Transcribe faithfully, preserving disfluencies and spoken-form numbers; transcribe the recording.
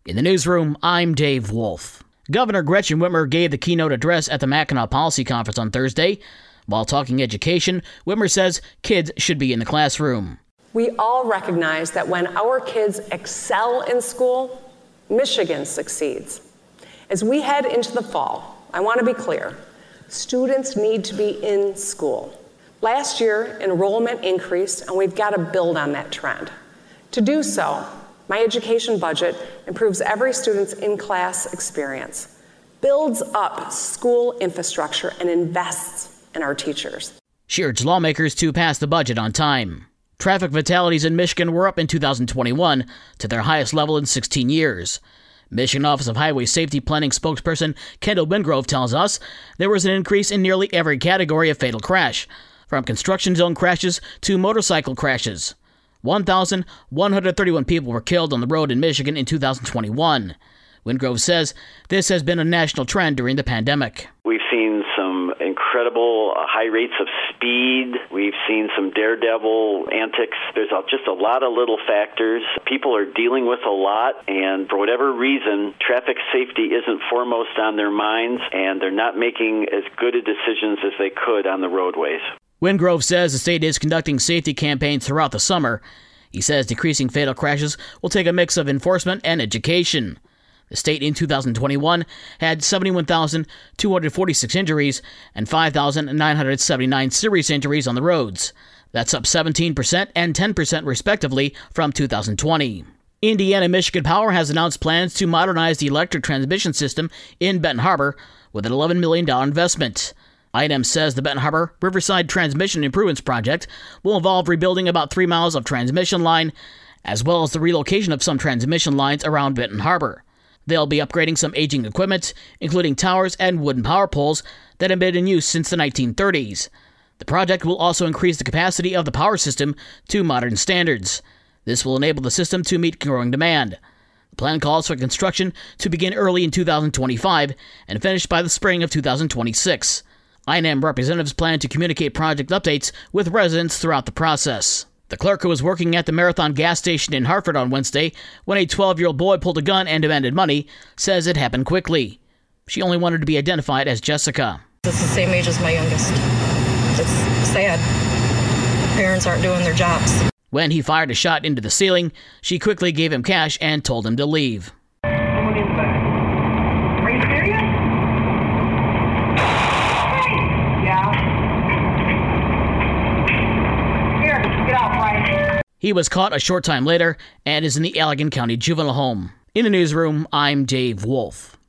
In the newsroom, I'm Dave Wolf. Governor Gretchen Whitmer gave the keynote address at the Mackinac Policy Conference on Thursday. While talking education, Whitmer says kids should be in the classroom. We all recognize that when our kids excel in school, Michigan succeeds. As we head into the fall, I want to be clear, students need to be in school. Last year, enrollment increased, and we've got to build on that trend. To do so, my education budget improves every student's in-class experience, builds up school infrastructure, and invests in our teachers. She urged lawmakers to pass the budget on time. Traffic fatalities in Michigan were up in two thousand twenty-one to their highest level in sixteen years. Michigan Office of Highway Safety Planning spokesperson Kendall Wingrove tells us there was an increase in nearly every category of fatal crash, from construction zone crashes to motorcycle crashes. one thousand one hundred thirty-one people were killed on the road in Michigan in two thousand twenty-one. Wingrove says this has been a national trend during the pandemic. We've seen some incredible high rates of speed. We've seen some daredevil antics. There's just a lot of little factors. People are dealing with a lot, and for whatever reason, traffic safety isn't foremost on their minds, and they're not making as good a decisions as they could on the roadways. Wingrove says the state is conducting safety campaigns throughout the summer. He says decreasing fatal crashes will take a mix of enforcement and education. The state in two thousand twenty-one had seventy-one thousand two hundred forty-six injuries and five thousand nine hundred seventy-nine serious injuries on the roads. That's up seventeen percent and ten percent respectively from two thousand twenty. Indiana Michigan Power has announced plans to modernize the electric transmission system in Benton Harbor with an eleven million dollars investment. I N M says the Benton Harbor Riverside Transmission Improvements Project will involve rebuilding about three miles of transmission line, as well as the relocation of some transmission lines around Benton Harbor. They'll be upgrading some aging equipment, including towers and wooden power poles that have been in use since the nineteen thirties. The project will also increase the capacity of the power system to modern standards. This will enable the system to meet growing demand. The plan calls for construction to begin early in two thousand twenty-five and finish by the spring of two thousand twenty-six. I N M representatives plan to communicate project updates with residents throughout the process. The clerk who was working at the Marathon gas station in Hartford on Wednesday when a twelve-year-old boy pulled a gun and demanded money says it happened quickly. She only wanted to be identified as Jessica. It's the same age as my youngest. It's sad. Parents aren't doing their jobs. When he fired a shot into the ceiling, she quickly gave him cash and told him to leave. Someone in the back. Are you serious? He was caught a short time later and is in the Allegan County Juvenile Home. In the newsroom, I'm Dave Wolf.